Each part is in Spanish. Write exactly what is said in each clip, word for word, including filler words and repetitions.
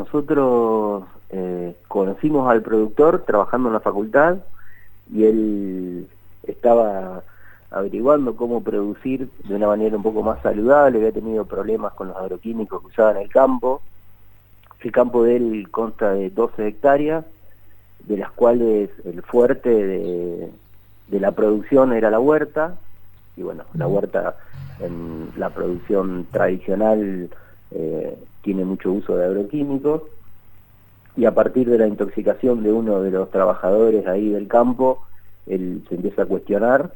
nosotros eh, conocimos al productor trabajando en la facultad y él estaba averiguando cómo producir de una manera un poco más saludable, había tenido problemas con los agroquímicos que usaba en el campo. El campo de él consta de doce hectáreas, de las cuales el fuerte de, de la producción era la huerta, y bueno, la huerta en la producción tradicional eh, tiene mucho uso de agroquímicos, y a partir de la intoxicación de uno de los trabajadores ahí del campo, él se empieza a cuestionar.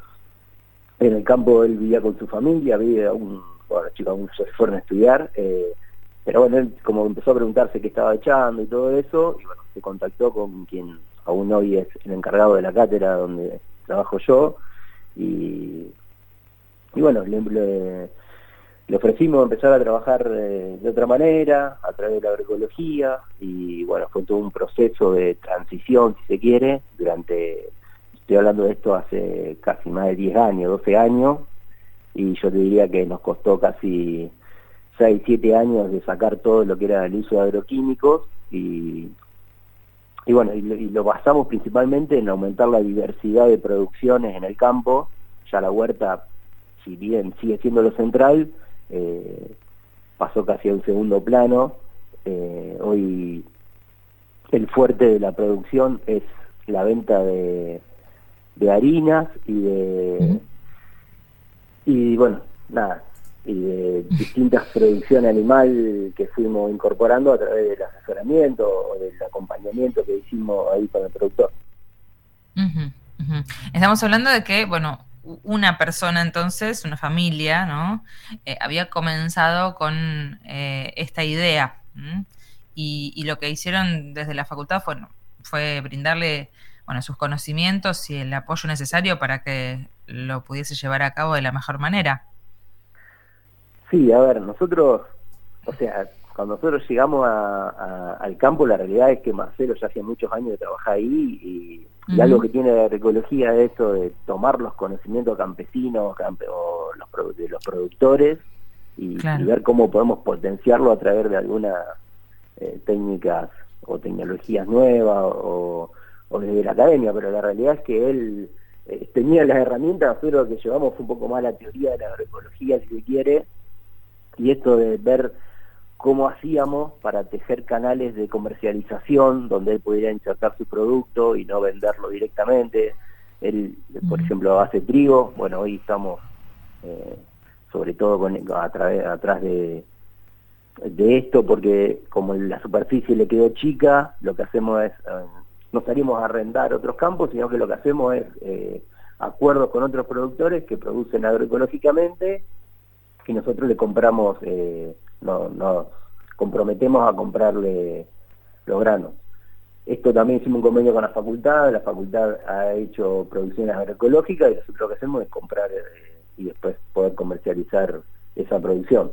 En el campo él vivía con su familia, vive aún, bueno, los chicos aún se fueron a estudiar, eh, pero bueno, él como empezó a preguntarse qué estaba echando y todo eso, y bueno, se contactó con quien aún hoy es el encargado de la cátedra donde trabajo yo, y, y bueno, le, le, le ofrecimos empezar a trabajar eh, de otra manera, a través de la agroecología, y bueno, fue todo un proceso de transición, si se quiere, durante, estoy hablando de esto hace casi más de diez años, doce años, y yo te diría que nos costó casi seis, siete años de sacar todo lo que era el uso de agroquímicos, y, y bueno, y lo, y lo basamos principalmente en aumentar la diversidad de producciones en el campo. Ya la huerta, si bien sigue siendo lo central, eh, pasó casi a un segundo plano. Eh, hoy el fuerte de la producción es la venta de, de harinas y de, y bueno, nada, y de distintas producciones animal que fuimos incorporando a través del asesoramiento o del acompañamiento que hicimos ahí con el productor. Uh-huh, uh-huh. Estamos hablando de que, bueno, una persona entonces, una familia, ¿no? Eh, había comenzado con eh, esta idea, ¿m? y, y lo que hicieron desde la facultad fue, fue brindarle, bueno, sus conocimientos y el apoyo necesario para que lo pudiese llevar a cabo de la mejor manera. Sí, a ver, nosotros, o sea, cuando nosotros llegamos a, a, al campo, la realidad es que Marcelo ya hace muchos años de trabajar ahí, y, y uh-huh. algo que tiene la agroecología es esto de tomar los conocimientos campesinos campe, o los, de los productores y, claro. y ver cómo podemos potenciarlo a través de algunas eh, técnicas o tecnologías nuevas o, o desde la academia, pero la realidad es que él eh, tenía las herramientas. Nosotros que llevamos un poco más la teoría de la agroecología, si se quiere, y esto de ver cómo hacíamos para tejer canales de comercialización donde él pudiera insertar su producto y no venderlo directamente. Él, por ejemplo, hace trigo. Bueno, hoy estamos eh, sobre todo con, a través atrás de, de esto, porque como la superficie le quedó chica, lo que hacemos es, eh, no salimos a arrendar otros campos, sino que lo que hacemos es eh, acuerdos con otros productores que producen agroecológicamente, y nosotros le compramos, eh, no, nos comprometemos a comprarle los granos. Esto también hicimos un convenio con la facultad, la facultad ha hecho producciones agroecológicas y nosotros lo que hacemos es comprar eh, y después poder comercializar esa producción.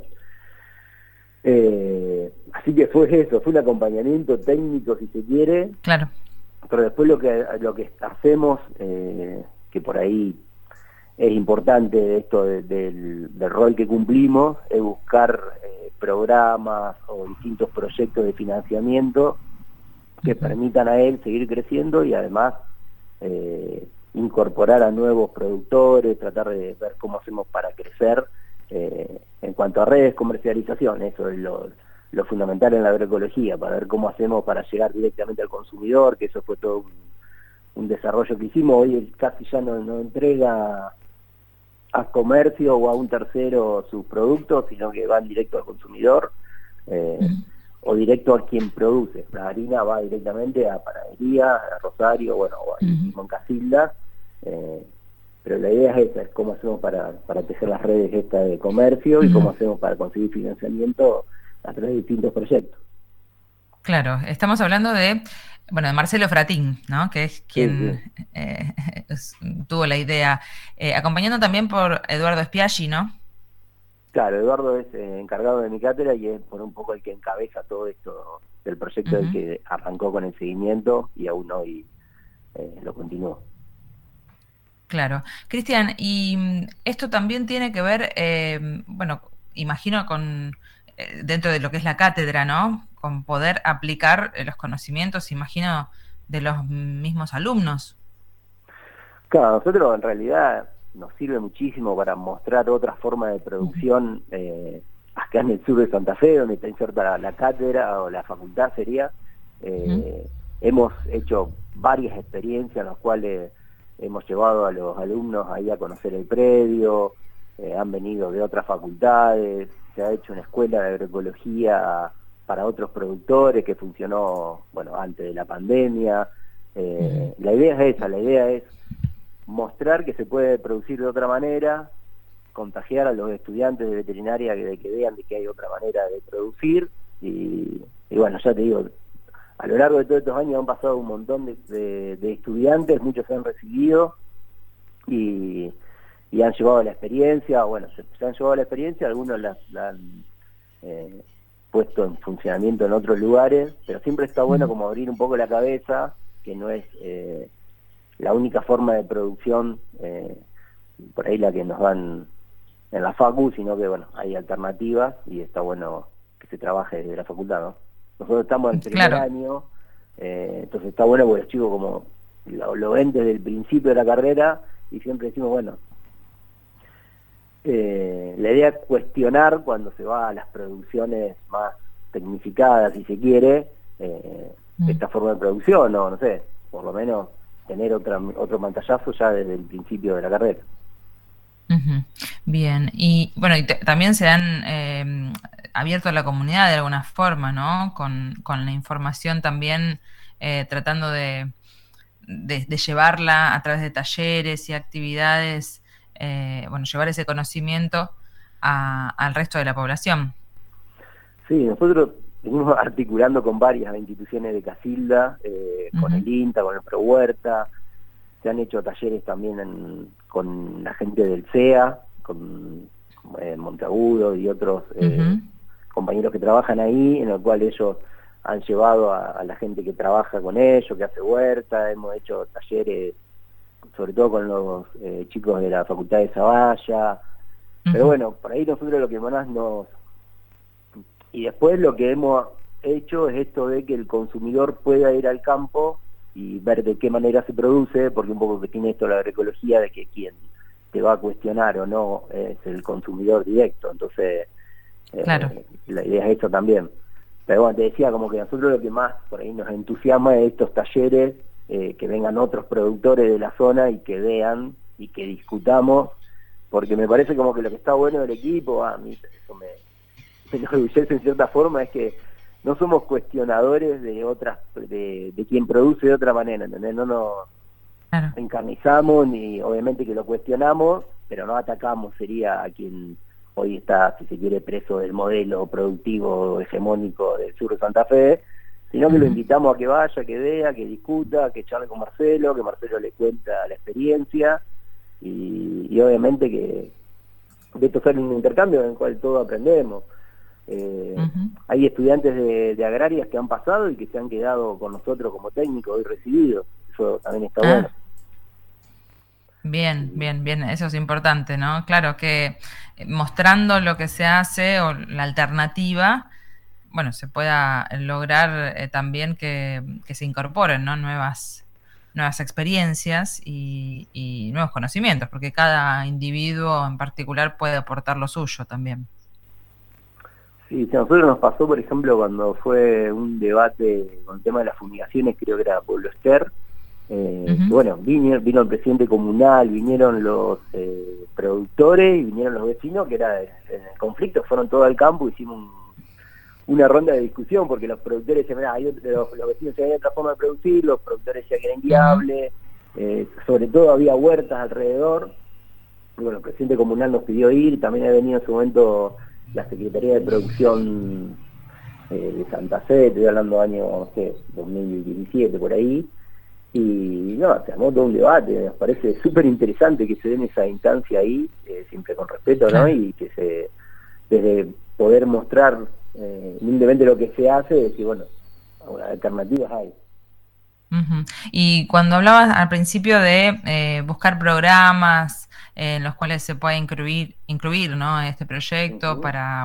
Eh, así que fue eso, fue un acompañamiento técnico, si se quiere. Claro. Pero después lo que, lo que hacemos, eh, que por ahí es importante esto de, del, del rol que cumplimos, es buscar eh, programas o distintos proyectos de financiamiento que uh-huh. permitan a él seguir creciendo y además eh, incorporar a nuevos productores, tratar de ver cómo hacemos para crecer eh, en cuanto a redes, comercialización. Eso es lo, lo fundamental en la agroecología, para ver cómo hacemos para llegar directamente al consumidor, que eso fue todo un, un desarrollo que hicimos. Hoy él casi ya no, no entrega a comercio o a un tercero sus productos, sino que van directo al consumidor eh, uh-huh. o directo a quien produce. La harina va directamente a panadería, a Rosario, bueno, o a uh-huh. Moncasilda, eh, pero la idea es esa, es cómo hacemos para, para tejer las redes estas de comercio uh-huh. y cómo hacemos para conseguir financiamiento a través de distintos proyectos. Claro, estamos hablando de, bueno, de Marcelo Fratín, ¿no? Que es quien sí, sí. Eh, es, tuvo la idea, eh, acompañando también por Eduardo Spiaggi, ¿no? Claro, Eduardo es eh, encargado de mi cátedra y es por un poco el que encabeza todo esto del proyecto uh-huh. del que arrancó con el seguimiento y aún hoy eh, lo continúa. Claro. Cristian, y esto también tiene que ver, eh, bueno, imagino con, eh, dentro de lo que es la cátedra, ¿no? con poder aplicar los conocimientos, imagino, de los mismos alumnos. Claro, a nosotros en realidad nos sirve muchísimo para mostrar otras formas de producción eh, acá en el sur de Santa Fe, donde está inserta la, la cátedra o la facultad sería. Eh, uh-huh. Hemos hecho varias experiencias en las cuales hemos llevado a los alumnos ahí a conocer el predio, eh, han venido de otras facultades, se ha hecho una escuela de agroecología para otros productores que funcionó, bueno, antes de la pandemia. Eh, uh-huh. La idea es esa, la idea es mostrar que se puede producir de otra manera, contagiar a los estudiantes de veterinaria de que vean de que hay otra manera de producir, y, y bueno, ya te digo, a lo largo de todos estos años han pasado un montón de, de, de estudiantes, muchos se han recibido y, y han llevado la experiencia, bueno, se, se han llevado la experiencia, algunos la, la han eh, puesto en funcionamiento en otros lugares, pero siempre está bueno como abrir un poco la cabeza, que no es eh, la única forma de producción, eh, por ahí la que nos dan en la facu, sino que bueno, hay alternativas y está bueno que se trabaje desde la facultad, ¿no? Nosotros estamos en el primer claro. año, eh, entonces está bueno porque los chicos como lo, lo ven desde el principio de la carrera y siempre decimos, bueno, eh, la idea es cuestionar cuando se va a las producciones más tecnificadas, si se quiere, eh, mm. esta forma de producción, o no sé, por lo menos tener otra, otro pantallazo ya desde el principio de la carrera. Uh-huh. Bien, y bueno, y te, también se han eh, abierto a la comunidad de alguna forma, ¿no? Con, con la información también eh, tratando de, de, de llevarla a través de talleres y actividades, eh, bueno, llevar ese conocimiento a, al resto de la población. Sí, nosotros venimos articulando con varias instituciones de Casilda, eh, uh-huh. con el INTA, con el ProHuerta. Se han hecho talleres también en, con la gente del C E A, con eh, Monteagudo y otros eh, uh-huh. compañeros que trabajan ahí, en el cual ellos han llevado a, a la gente que trabaja con ellos, que hace huerta. Hemos hecho talleres, sobre todo con los eh, chicos de la Facultad de Zavalla. Uh-huh. Pero bueno, por ahí nosotros lo que más nos... Y después lo que hemos hecho es esto de que el consumidor pueda ir al campo y ver de qué manera se produce, porque un poco que tiene esto la agroecología, de que quien te va a cuestionar o no es el consumidor directo. Entonces, claro. eh, la idea es eso también. Pero bueno, te decía, como que nosotros lo que más por ahí nos entusiasma es estos talleres, eh, que vengan otros productores de la zona y que vean y que discutamos, porque me parece como que lo que está bueno del equipo, a mí eso me, me enorgullece en cierta forma, es que no somos cuestionadores de otras, de, de quien produce de otra manera, ¿entendés? No nos claro. encarnizamos, ni obviamente que lo cuestionamos, pero no atacamos, sería a quien hoy está, si se quiere, preso del modelo productivo hegemónico del sur de Santa Fe, sino que uh-huh. lo invitamos a que vaya, que vea, que discuta, que charle con Marcelo, que Marcelo le cuenta la experiencia, y, y obviamente que de esto sale un intercambio en el cual todos aprendemos. Eh, uh-huh. Hay estudiantes de, de agrarias que han pasado y que se han quedado con nosotros como técnicos y recibidos. Eso también está ah. bueno. Bien, bien, bien, eso es importante, ¿no? Claro que mostrando lo que se hace o la alternativa, bueno, se pueda lograr eh, también que, que se incorporen, ¿no? Nuevas, nuevas experiencias y, y nuevos conocimientos, porque cada individuo en particular puede aportar lo suyo también. Sí, a nosotros nos pasó, por ejemplo, cuando fue un debate con el tema de las fumigaciones, creo que era Pueblo Ester, eh, uh-huh. que bueno, vino, vino el presidente comunal, vinieron los eh, productores y vinieron los vecinos, que era en el conflicto, fueron todos al campo, hicimos un, una ronda de discusión, porque los productores decían, hay otro, los, los vecinos decían, hay otra forma de producir, los productores decían que era inviable, uh-huh. eh, sobre todo había huertas alrededor, y bueno, el presidente comunal nos pidió ir, también ha venido en su momento la Secretaría de Producción eh, de Santa Fe, estoy hablando año, no sé, dos mil diecisiete, por ahí, y no, se armó todo un debate, nos parece súper interesante que se den esa instancia ahí, eh, siempre con respeto, ¿no? Y que se, desde poder mostrar eh, humildemente lo que se hace, decir, bueno, alternativas hay. Uh-huh. Y cuando hablabas al principio de eh, buscar programas eh, en los cuales se pueda incluir, incluir, ¿no? Este proyecto uh-huh. para, bueno,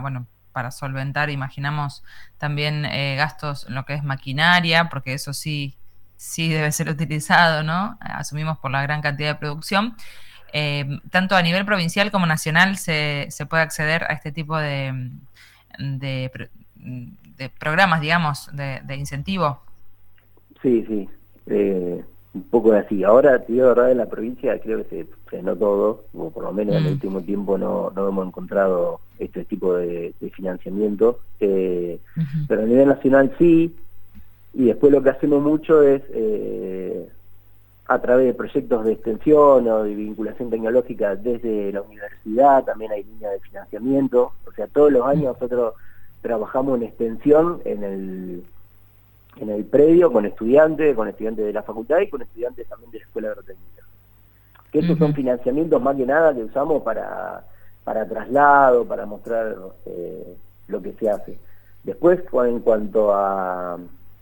para solventar, imaginamos, también eh, gastos en lo que es maquinaria, porque eso sí, sí debe ser utilizado, ¿no? Asumimos por la gran cantidad de producción. Eh, tanto a nivel provincial como nacional se, se puede acceder a este tipo de, de, de programas, digamos, de, de incentivo. Sí, sí, eh, un poco así. Ahora, te digo la verdad, en la provincia creo que se frenó todo, o por lo menos en el Mm. último tiempo no, no hemos encontrado este tipo de, de financiamiento, eh, Uh-huh. pero a nivel nacional sí, y después lo que hacemos mucho es eh, a través de proyectos de extensión o de vinculación tecnológica desde la universidad, también hay líneas de financiamiento, o sea, todos los años nosotros trabajamos en extensión en el en el predio con estudiantes, con estudiantes de la facultad y con estudiantes también de la escuela agrotécnica. Que esos son Uh-huh. financiamientos más que nada que usamos para, para traslado, para mostrar eh, lo que se hace. Después, en cuanto a,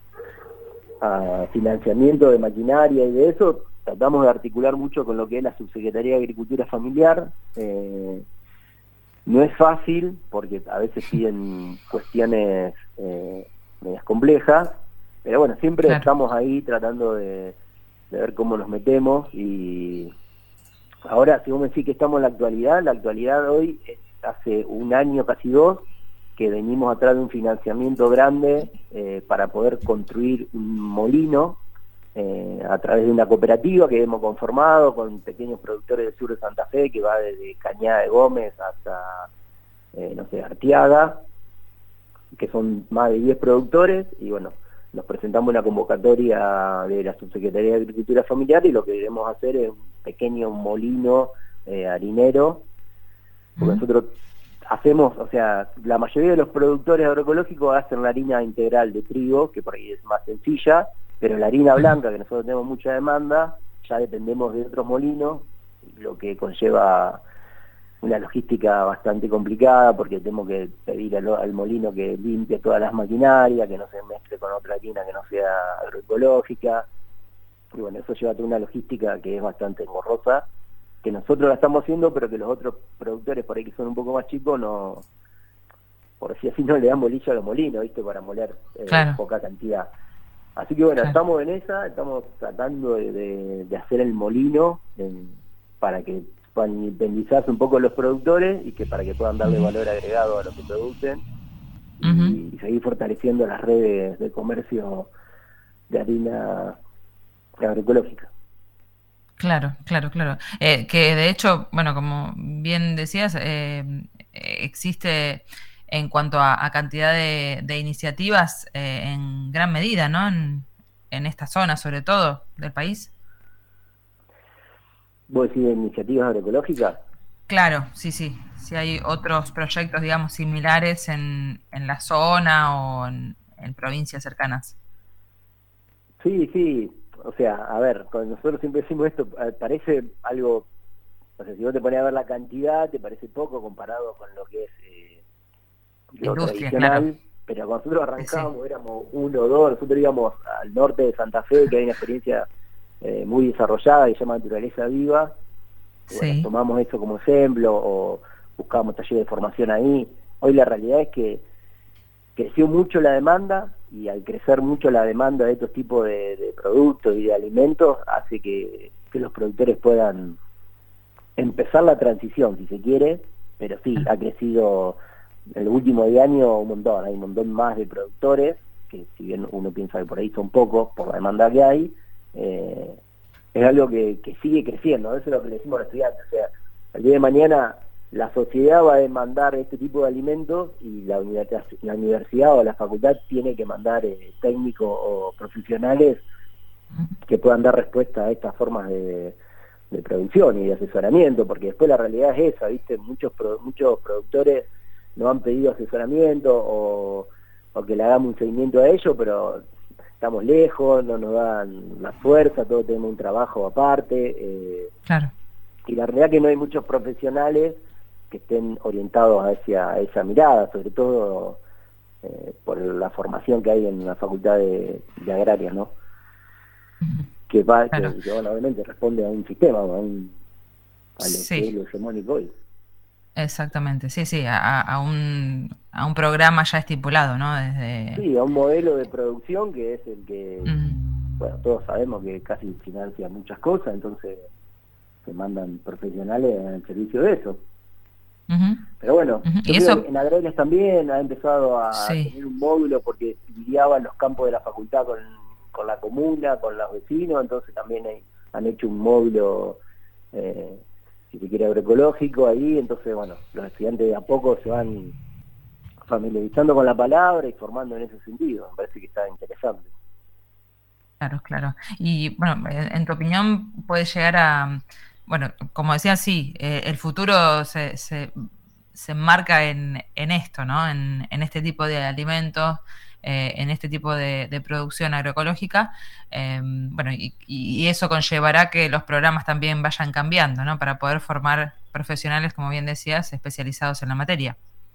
a financiamiento de maquinaria y de eso, tratamos de articular mucho con lo que es la Subsecretaría de Agricultura Familiar. Eh, no es fácil, porque a veces piden cuestiones eh, medias complejas, pero bueno, siempre Claro. estamos ahí tratando de, de ver cómo nos metemos. Y ahora, si vos me decís que estamos en la actualidad, la actualidad hoy es hace un año, casi dos, que venimos atrás de un financiamiento grande eh, para poder construir un molino eh, a través de una cooperativa que hemos conformado con pequeños productores del sur de Santa Fe, que va desde Cañada de Gómez hasta, eh, no sé, Arteaga, que son más de diez productores, y bueno, nos presentamos una convocatoria de la Subsecretaría de Agricultura Familiar y lo que queremos hacer es un pequeño molino eh, harinero, porque Uh-huh. nosotros hacemos, o sea, la mayoría de los productores agroecológicos hacen la harina integral de trigo, que por ahí es más sencilla, pero la harina blanca, que nosotros tenemos mucha demanda, ya dependemos de otros molinos, lo que conlleva una logística bastante complicada, porque tenemos que pedir al, al molino que limpie todas las maquinarias, que no se mezcle con otra harina que no sea agroecológica, y bueno, eso lleva a toda una logística que es bastante engorrosa, que nosotros la estamos haciendo, pero que los otros productores por ahí que son un poco más chicos, no, por decir así, no le dan bolilla a los molinos, ¿viste? Para moler eh, Claro. poca cantidad. Así que bueno, Claro. estamos en esa, estamos tratando de, de, de hacer el molino eh, para que puedan independizarse un poco los productores y que para que puedan darle Uh-huh. valor agregado a lo que producen y, Uh-huh. y seguir fortaleciendo las redes de comercio de harina agroecológica. Claro, claro, claro. Eh, que de hecho, bueno, como bien decías, eh, existe en cuanto a, a cantidad de, de iniciativas eh, en gran medida, ¿no? En, en esta zona, sobre todo, del país. ¿Vos decís de iniciativas agroecológicas? Claro, sí, sí. Si hay otros proyectos, digamos, similares en, en la zona o en, en provincias cercanas. Sí, sí, o sea, a ver, cuando nosotros siempre decimos esto, parece algo, o sea, si vos te pones a ver la cantidad, te parece poco comparado con lo que es eh, lo Industria, claro. tradicional, pero cuando nosotros Sí, sí. arrancábamos éramos uno o dos, nosotros íbamos al norte de Santa Fe, que hay una experiencia eh, muy desarrollada que se llama Naturaleza Viva, y bueno, Sí. tomamos eso como ejemplo, o buscábamos talleres de formación ahí. Hoy la realidad es que creció mucho la demanda, y al crecer mucho la demanda de estos tipos de, de productos y de alimentos, hace que, que los productores puedan empezar la transición, si se quiere, pero sí, ha crecido en el último de año un montón, hay un montón más de productores, que si bien uno piensa que por ahí son pocos, por la demanda que hay, eh, es algo que, que sigue creciendo, eso es lo que le decimos a los estudiantes, o sea, el día de mañana la sociedad va a demandar este tipo de alimentos y la universidad, la universidad o la facultad tiene que mandar eh, técnicos o profesionales que puedan dar respuesta a estas formas de, de producción y de asesoramiento, porque después la realidad es esa, ¿viste? Muchos pro, muchos productores no han pedido asesoramiento o, o que le hagamos un seguimiento a ellos, pero estamos lejos, no nos dan la fuerza, todos tenemos un trabajo aparte, eh, Claro. y la realidad es que no hay muchos profesionales que estén orientados hacia esa mirada, sobre todo eh, por la formación que hay en la facultad de, de agraria, ¿no? Uh-huh. Que va, Claro. que, que bueno, obviamente responde a un sistema, a un, a lo que es Sí. lo hegemónico hoy. Exactamente, sí, sí, a, a un, a un programa ya estipulado, ¿no? Desde... Sí, a un modelo de producción que es el que, Mm, bueno, todos sabemos que casi financia muchas cosas, entonces se mandan profesionales en servicio de eso. ujú, Pero bueno, ujú. yo Y creo que eso, en Agroles también ha empezado a sí. tener un módulo porque lidiaban los campos de la facultad con, con la comuna, con los vecinos, entonces también hay, han hecho un módulo, eh, si se quiere, agroecológico ahí, entonces bueno, los estudiantes de a poco se van familiarizando con la palabra y formando en ese sentido, me parece que está interesante. Claro, claro. Y bueno, en en tu opinión puede llegar a, bueno, como decía, sí, eh, el futuro se, se, se enmarca en, en esto, ¿no? En, en este tipo de alimentos, eh, en este tipo de, de producción agroecológica. Eh, bueno, y, y eso conllevará que los programas también vayan cambiando, ¿no? Para poder formar profesionales, como bien decías, especializados en la materia.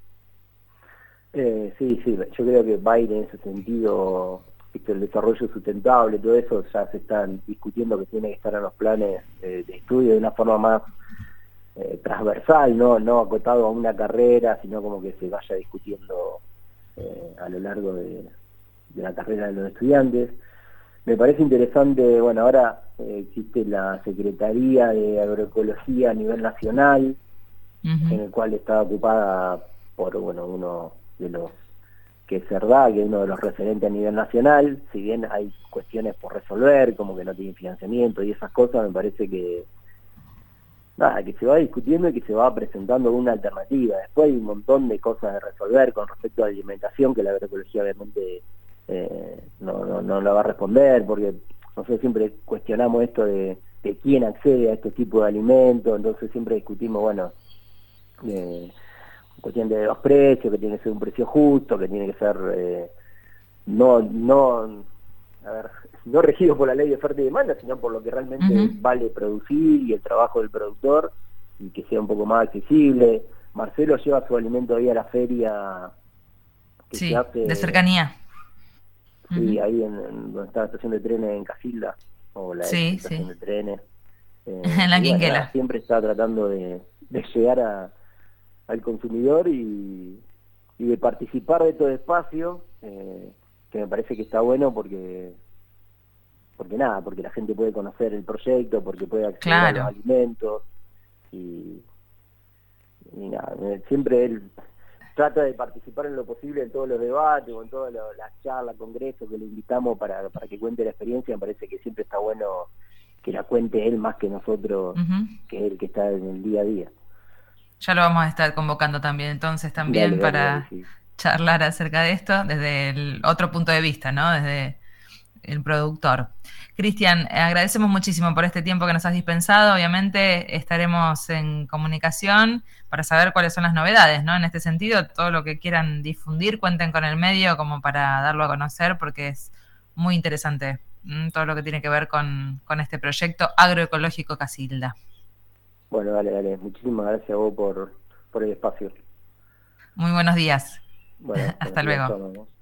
Eh, sí, sí, yo creo que va a ir en ese sentido, viste, el desarrollo sustentable, todo eso ya se están discutiendo que tiene que estar en los planes eh, de estudio de una forma más eh, transversal, no no acotado a una carrera, sino como que se vaya discutiendo eh, a lo largo de, de la carrera de los estudiantes. Me parece interesante, bueno, ahora eh, existe la Secretaría de Agroecología a nivel nacional, Ujú. en el cual está ocupada por, bueno, uno de los que es Cerdá, que es uno de los referentes a nivel nacional. Si bien hay cuestiones por resolver, como que no tienen financiamiento y esas cosas, me parece que nada, que se va discutiendo y que se va presentando una alternativa. Después hay un montón de cosas de resolver con respecto a la alimentación, que la agroecología obviamente eh, no, no, no la va a responder, porque nosotros siempre cuestionamos esto de, de quién accede a este tipo de alimentos, entonces siempre discutimos, bueno, eh, cuestión de los precios, que tiene que ser un precio justo, que tiene que ser eh, no, no, a ver, no regido por la ley de oferta y demanda, sino por lo que realmente Ujú. vale producir y el trabajo del productor, y que sea un poco más accesible. Marcelo lleva su alimento ahí a la feria que se Sí, de hace, cercanía. sí, Ujú. ahí en, en donde está la estación de trenes en Casilda, o la ex Sí, estación sí. de trenes, En eh, la y bueno, nada, quinquela. siempre está tratando de, de llegar a, al consumidor y, y de participar de estos espacios, eh, que me parece que está bueno porque porque nada, porque la gente puede conocer el proyecto, porque puede acceder a los Claro. alimentos y, y nada, eh, siempre él trata de participar en lo posible en todos los debates o en todas lo- las charlas, congresos que le invitamos para, para que cuente la experiencia. Me parece que siempre está bueno que la cuente él más que nosotros, Ujú. que es el que está en el día a día. Ya lo vamos a estar convocando también, entonces, Dale, también dale, dale, para sí. charlar acerca de esto desde el otro punto de vista, ¿no? Desde el productor. Cristian, eh, agradecemos muchísimo por este tiempo que nos has dispensado. Obviamente estaremos en comunicación para saber cuáles son las novedades, ¿no? En este sentido, todo lo que quieran difundir, cuenten con el medio como para darlo a conocer, porque es muy interesante, ¿m? Todo lo que tiene que ver con, con este proyecto agroecológico Casilda. Bueno, dale, dale. Muchísimas gracias a vos por, por el espacio. Muy buenos días. Bueno, buenos Hasta días, luego. chao, mamá.